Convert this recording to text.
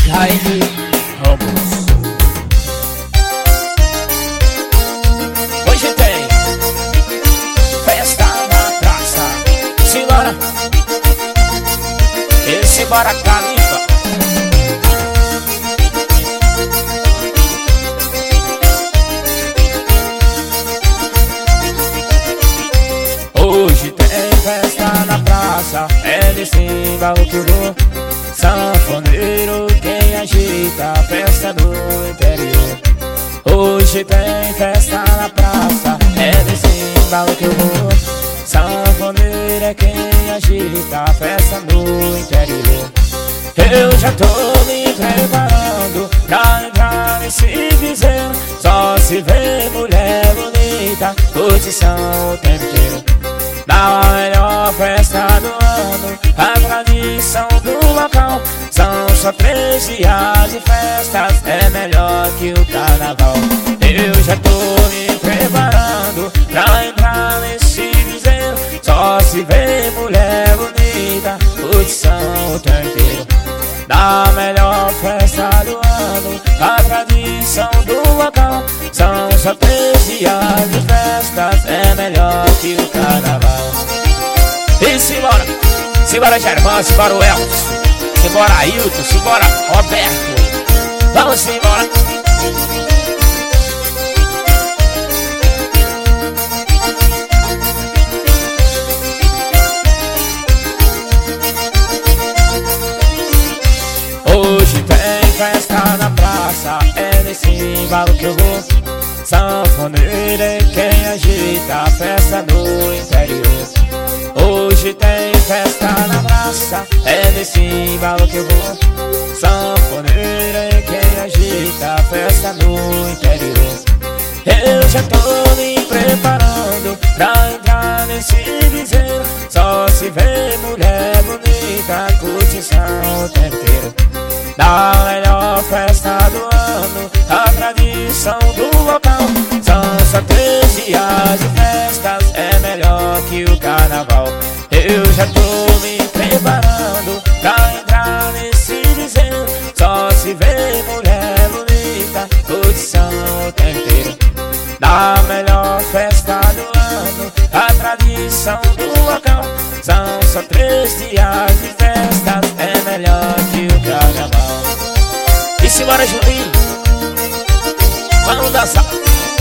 Jaime Ramos. Hoje tem festa na praça. Simbora, e simbora Califa. Hoje tem festa na praça, é de símbolo que eu vou. Sanfoneiro quem agita a festa do interior. Hoje tem festa na praça, é de símbolo que eu vou. Sanfoneiro é quem agita a festa do interior. Eu já tô me preparando pra entrar nesse piseiro. Só se vê mulher bonita, curtição o tempo inteiro. Na melhor festa do ano, a tradição do local. São só 3 dias de festas, é melhor que o carnaval. Eu já tô me preparando pra entrar nesse piseiro. Só se vê mulher bonita, curtição o tempo inteiro. Na melhor festa do ano, a tradição do local. São só 3 dias de festas, é melhor que o carnaval. E simbora, simbora Germán, simbora o Elcio, simbora Ailton, simbora Roberto. Vamos embora. Hoje tem festa na praça, é nesse embalo que eu vou. Sanfoneiro é quem agita a festa no interior. Hoje tem festa na praça, é nesse embalo que eu vou. Sanfoneiro é quem agita a festa no interior. Eu já tô me preparando pra entrar nesse piseiro. Só se vê mulher bonita, curtição o tempo inteiro. Na melhor festa do ano, a tradição do local. São só 3 dias de festas, é melhor que o carnaval. Eu já tô me preparando pra entrar nesse piseiro. Só se vê mulher bonita, curtição o tempo inteiro. Na melhor festa do ano, a tradição do local. São só 3 dias de festas, é melhor que o carnaval. E simbora Julinho, vamos dançar.